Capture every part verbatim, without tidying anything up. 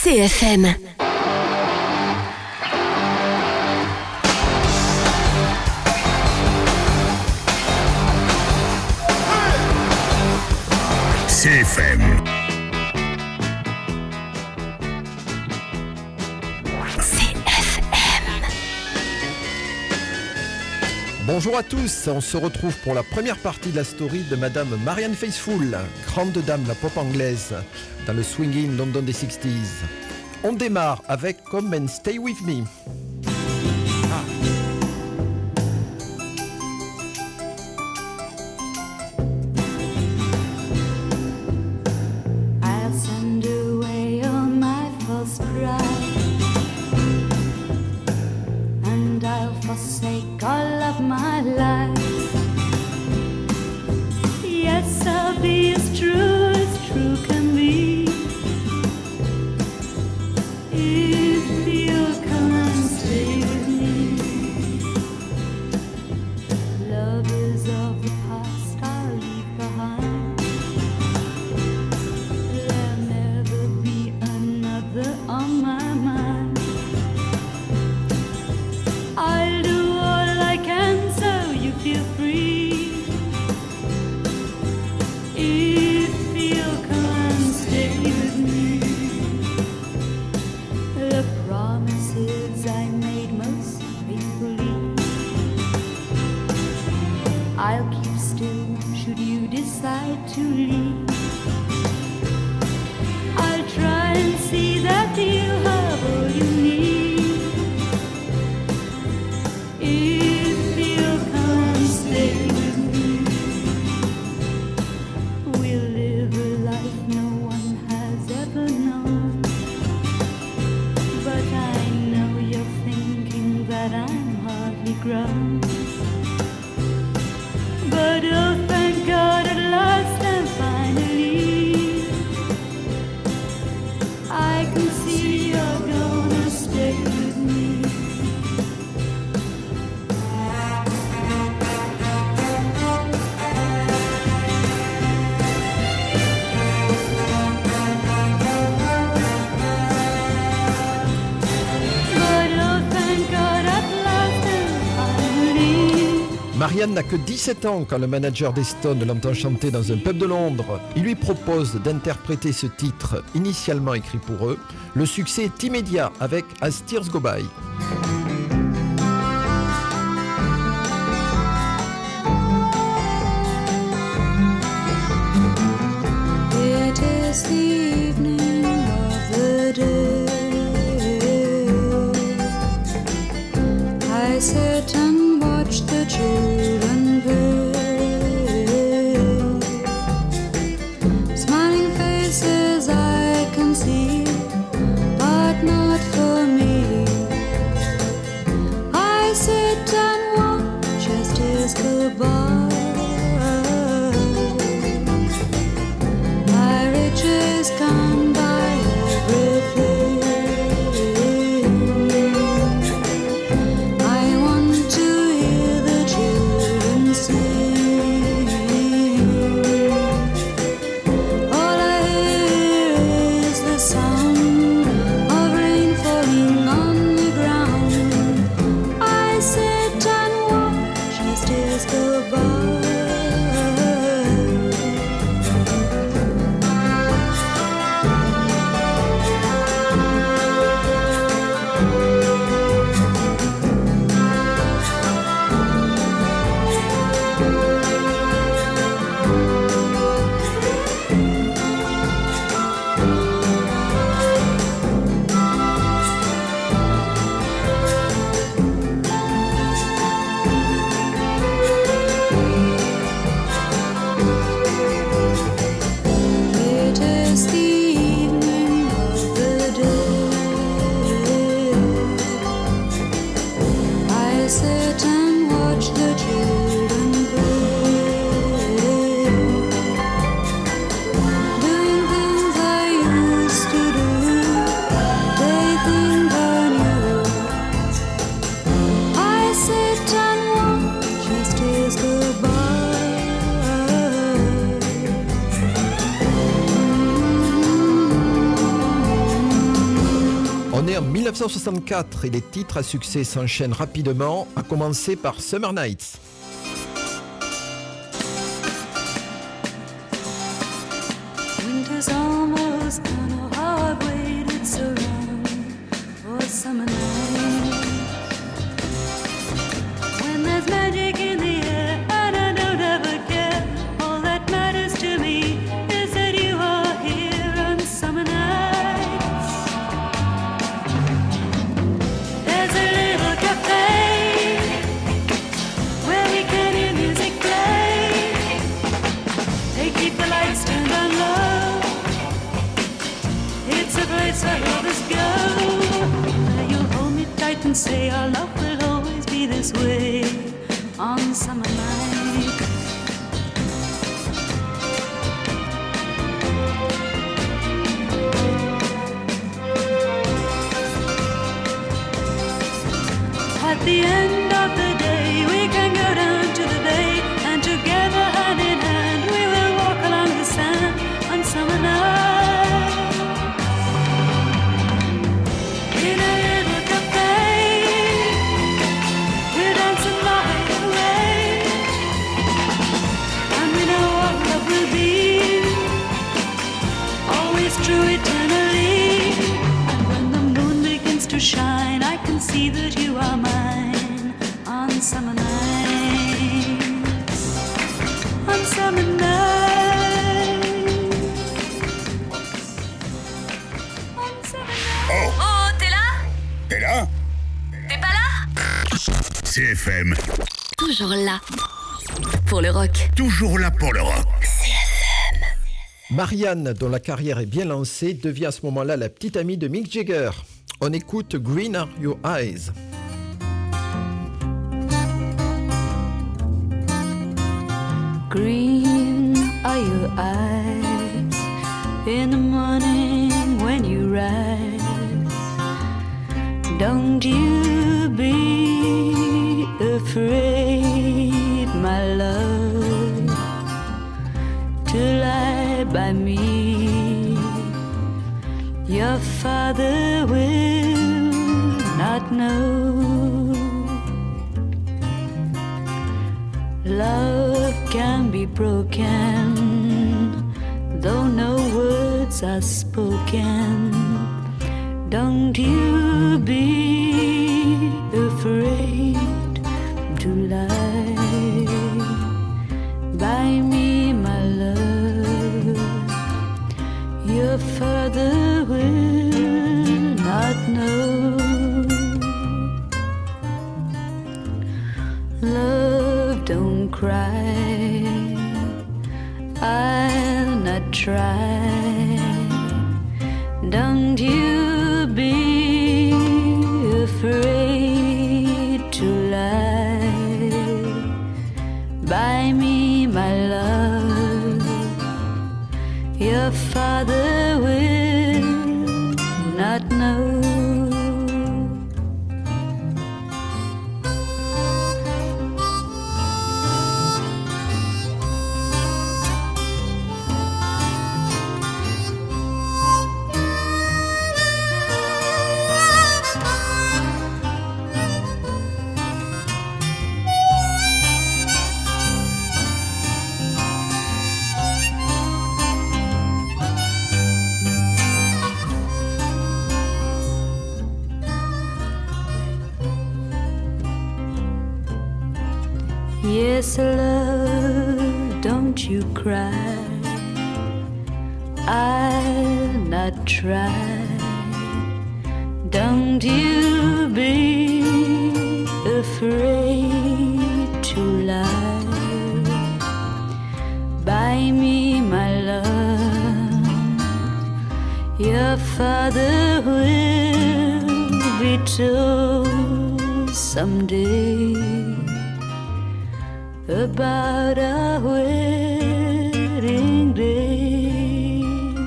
C F M. C F M. C F M. Bonjour à tous, on se retrouve pour la première partie de la story de Madame Marianne Faithfull, grande dame de la pop anglaise, dans le swinging London des sixties. On démarre avec Come and Stay With Me. Marianne n'a que dix-sept ans quand le manager des Stones l'entend chanter dans un pub de Londres. Il lui propose d'interpréter ce titre initialement écrit pour eux. Le succès est immédiat avec As Tears Go By. It is the evening of the day. I sit and watch the children play. Smiling faces I can see, but not for me. I sit and watch as tears go by. My riches can't buy everything. I want to hear the children sing. All I hear is the sound of rain falling on the ground. I sit and watch as tears go by. On est en dix-neuf cent soixante-quatre et les titres à succès s'enchaînent rapidement, à commencer par Summer Nights. Winter's almost gone, oh how I've waited so long for summer night. When there's magic in the air and I don't ever care, all that matters to me is that you are here on summer nights. There's a little cafe where we can hear music play. They keep the lights turned on low. It's a place where lovers go. Where you'll hold me tight and say our love will always be this way on summer night. At the end of the day, we can go down to the bay, and together hand in hand, we will walk along the sand on summer night. In a little cafe, we're dancing light away, and we know what love will be, always true eternally. And when the moon begins to shine, I can see that you are mine on summer nights, on summer nights, on summer nights. Oh, Oh, t'es là? t'es là? T'es pas là? C F M, Toujours là. Pour le rock. toujours là pour le rock. Marianne, dont la carrière est bien lancée, devient à ce moment-là la petite amie de Mick Jagger. On écoute Green Are Your Eyes. Green are your eyes in the morning when you rise. Don't you be afraid, my love, to lie by me. Your father will not know. Love can be broken, though no words are spoken. Don't you be afraid to lie by me, my love. Your father will not know. Love, don't cry, I'll not try. Don't you be afraid to lie by me, my love. Your father will not know. Yes, love, don't you cry, I'll not try. Don't you be afraid to lie by me, my love. Your father will be told someday about our wedding day.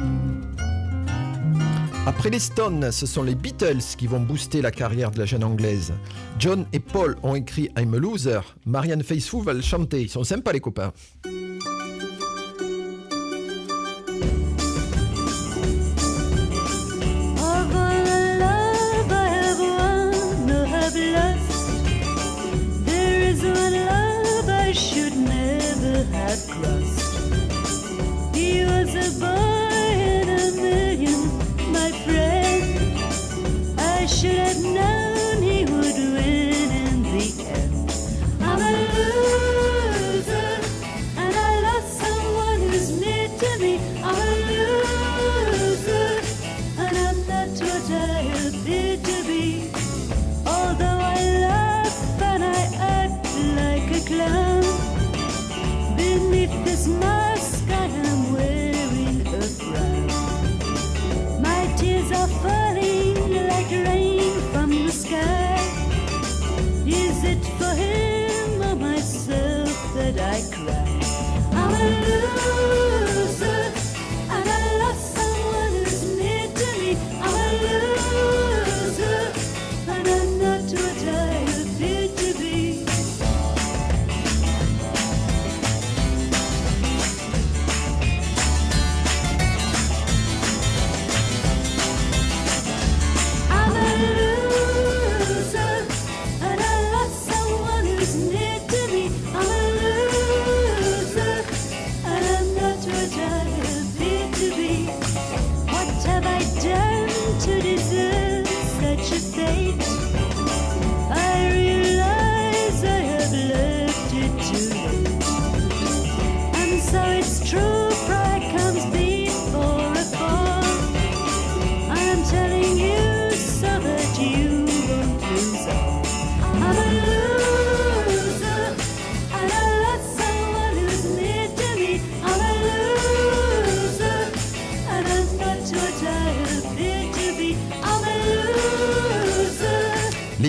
Après les Stones, ce sont les Beatles qui vont booster la carrière de la jeune anglaise. John et Paul ont écrit I'm a Loser. Marianne Faithfull va le chanter. Ils sont sympas les copains. Of all the love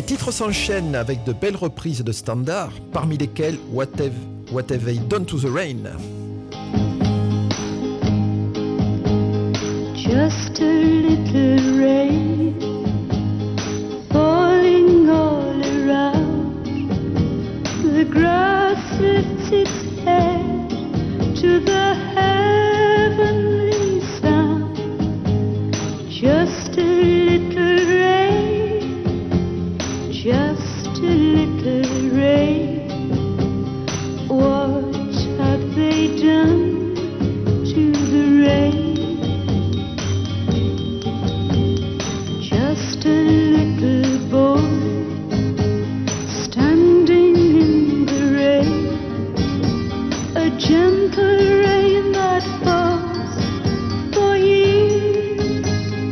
titres s'enchaînent avec de belles reprises de standards, parmi lesquelles What Have, What Have They Done to the Rain? Just a little rain falling all around. The grass lifts its head to the heavenly sound. Just a little rain, just a little rain. What have they done to the rain? Just a little boy standing in the rain, a gentle rain that falls for years,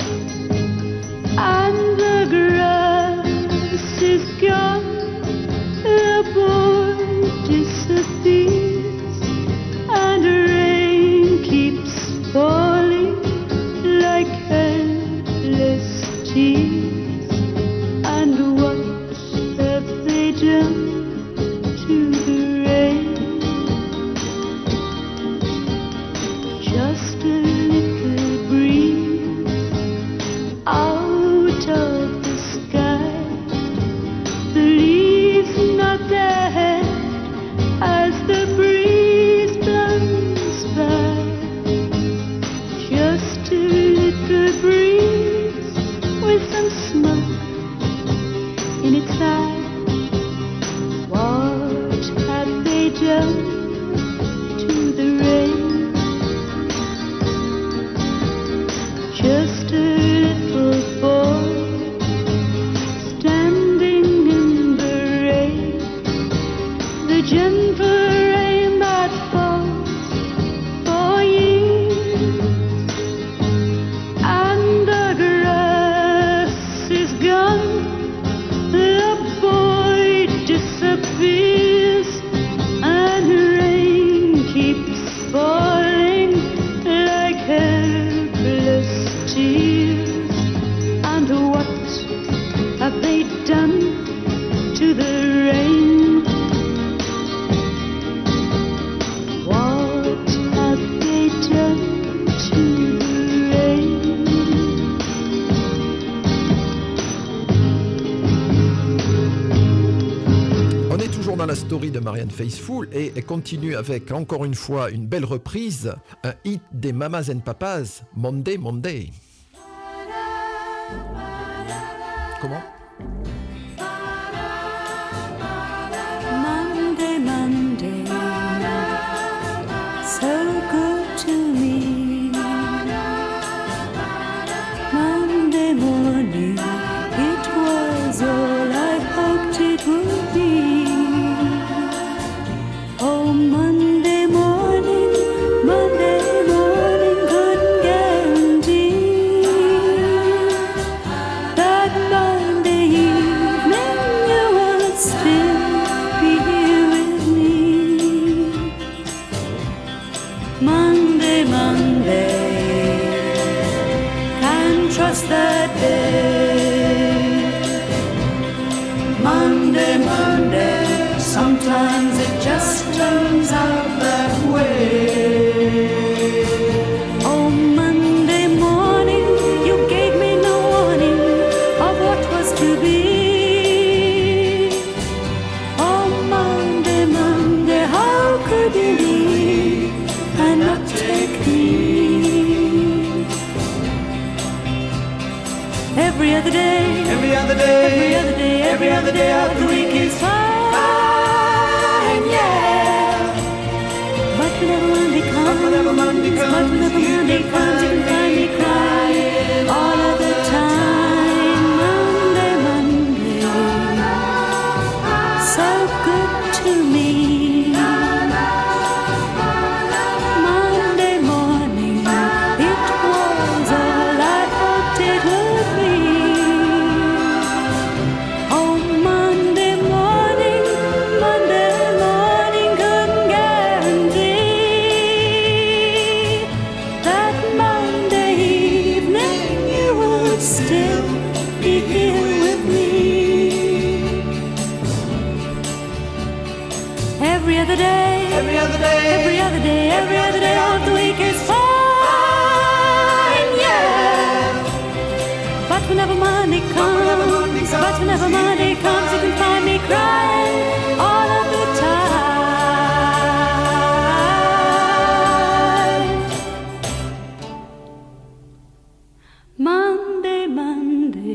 and the grass is gone, the boy disappears, and rain keeps falling like endless tears. And what have they done to the rain? Just a little breeze out of the sky. The leaves nod their head as the breeze blunts by. Just a little breeze with some smoke in its eye. What have they done to the rain? Just a little boy standing in the rain, the gentle rain that falls for years, and the grass is gone, the boy disappears, and rain keeps falling like helpless tears. And what have they done to the rain? What have they done to the rain? On est toujours dans la story de Marianne Faithfull et elle continue avec encore une fois une belle reprise, un hit des Mamas and Papas, Monday, Monday. Comment? Monday, Monday, so good to me. Monday morning, it was all I hoped it would be. Oh, Monday morning, Monday morning, couldn't guarantee that Monday evening you would still be here with me. Monday, Monday, can't trust that day. Monday, Monday, sometimes it just turns out that way. Oh, Monday morning, you gave me no warning of what was to be. Oh, Monday, Monday, how could you leave and not take me? Every other day, Every other day, every other day, every other day of the week is fine, yeah. But whenever Monday comes, whenever Monday but comes, whenever you Monday can comes, you can find me crying all of the time. Monday, Monday, so good to me. Monday morning, it was all I hoped it would be. Oh, Monday Every other day, every other day of the week is fine, yeah. But whenever Monday comes, but whenever Monday comes, you can find me crying all of the time. Monday, Monday,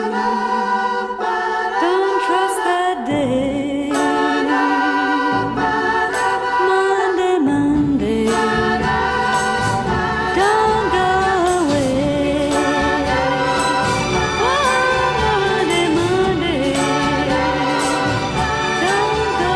don't trust that day. Monday, Monday, don't go away. Monday, Monday, don't go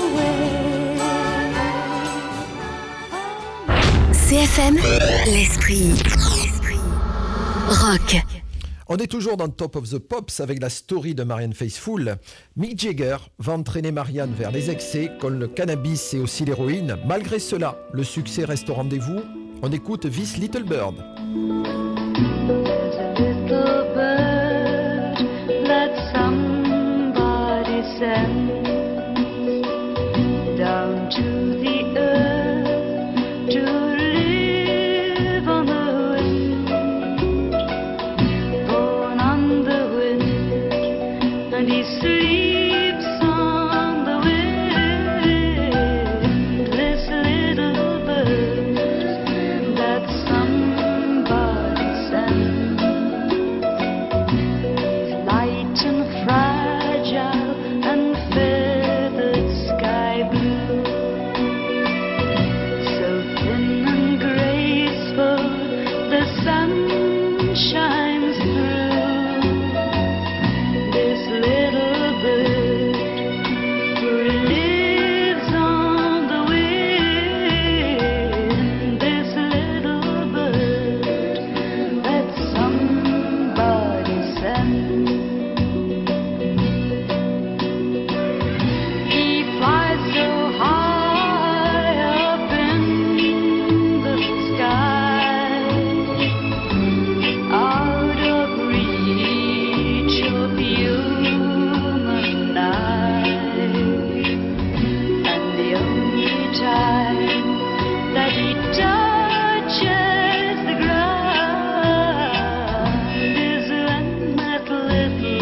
away. C F M, l'esprit. L'esprit. Rock. On est toujours dans Top of the Pops avec la story de Marianne Faithfull. Mick Jagger va entraîner Marianne vers les excès, comme le cannabis et aussi l'héroïne. Malgré cela, le succès reste au rendez-vous. On écoute This Little Bird. Little bird that somebody sent down to the earth to live on the wind, born on the wind, and he sleeps on the wind. This little bird that somebody sent. He's light and fragile and feathered sky blue, so thin and graceful the sun shines through. This little bird who lives on the wind, this little bird that somebody sent. He flies so high up in the sky, out of reach of human eye, and the only time that he touches the ground is when that little,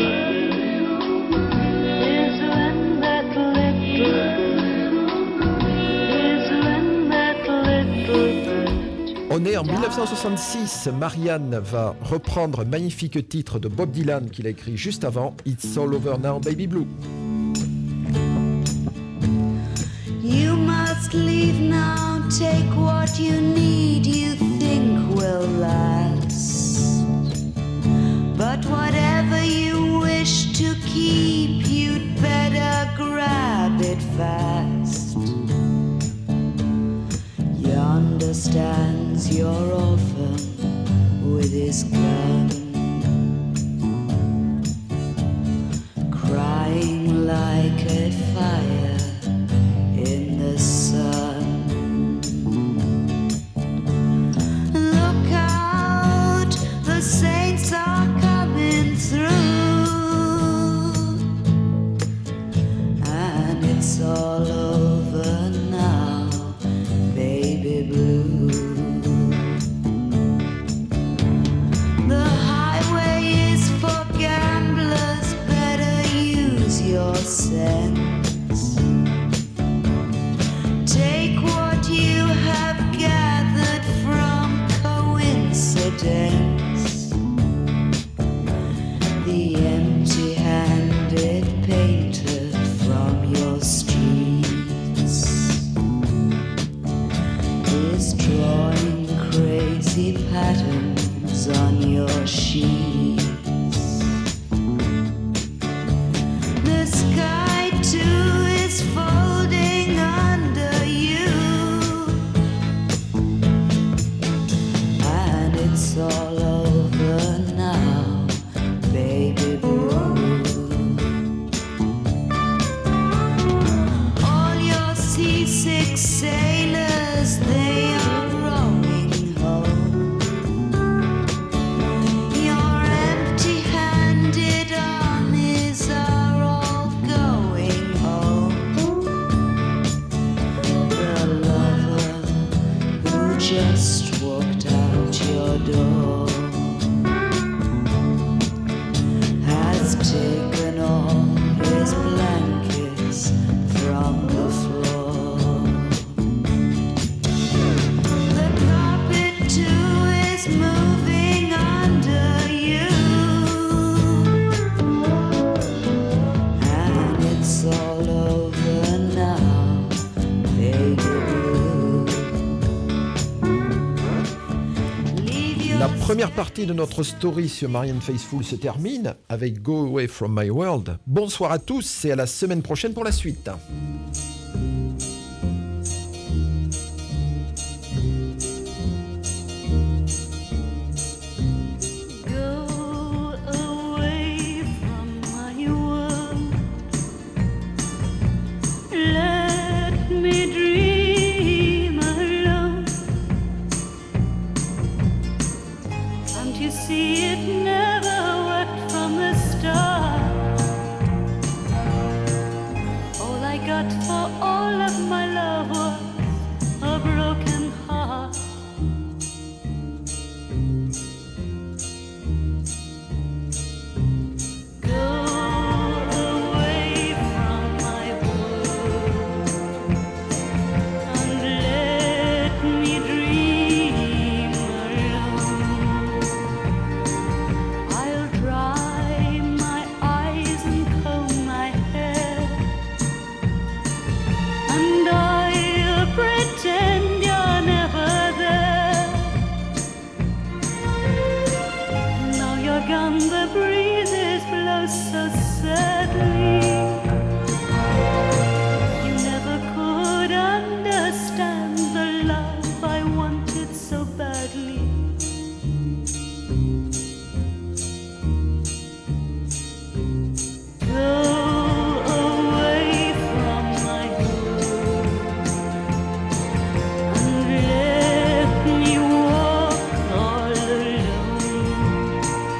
is when that little, is when that little bird. On est en dix-neuf cent soixante-six. Marianne va reprendre un magnifique titre de Bob Dylan qu'il a écrit juste avant, It's All Over Now, Baby Blue. You must leave now, take what you need, you think will last. But whatever you wish to keep, you'd better grab it fast. Yonder stands your orphan with his gun, crying like a fire in the sun. Look out, the saints are coming through, and it's all over now, baby blue. The highway is for gamblers, better use your sense. Take what you have gathered from coincidence. The empty-handed painter from your streets is drawing crazy patterns on your sheets. The sky too is folding under you, and it's all over now, baby blue. All your seasick sailors, they are rowing home. Your empty-handed armies are all going home. The love just walked out your door has taken all his blankets from the floor. The carpet too is moving under you, and it's all over now, baby blue. Leave your La première partie de notre story sur Marianne Faithfull se termine avec Go Away From My World. Bonsoir à tous et à la semaine prochaine pour la suite. Go away from my world. Let me dream alone. Can't you see it never worked from the start? All I got for all of my love was a broken heart. Go away from my world and let me dream alone. I'll dry my eyes and comb my hair, and I'll pretend you're never there. Now you're gone, the breezes blow so sadly. You never could understand the love I wanted so badly. Go away from my world and let me walk all alone,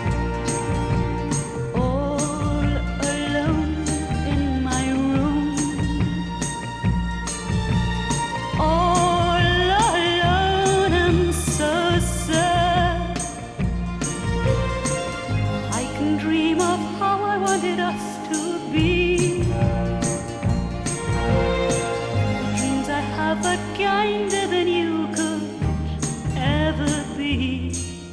all alone in my room, all alone and so sad. I can dream of how I wanted us to be. The dreams I have are kinder than you could ever be.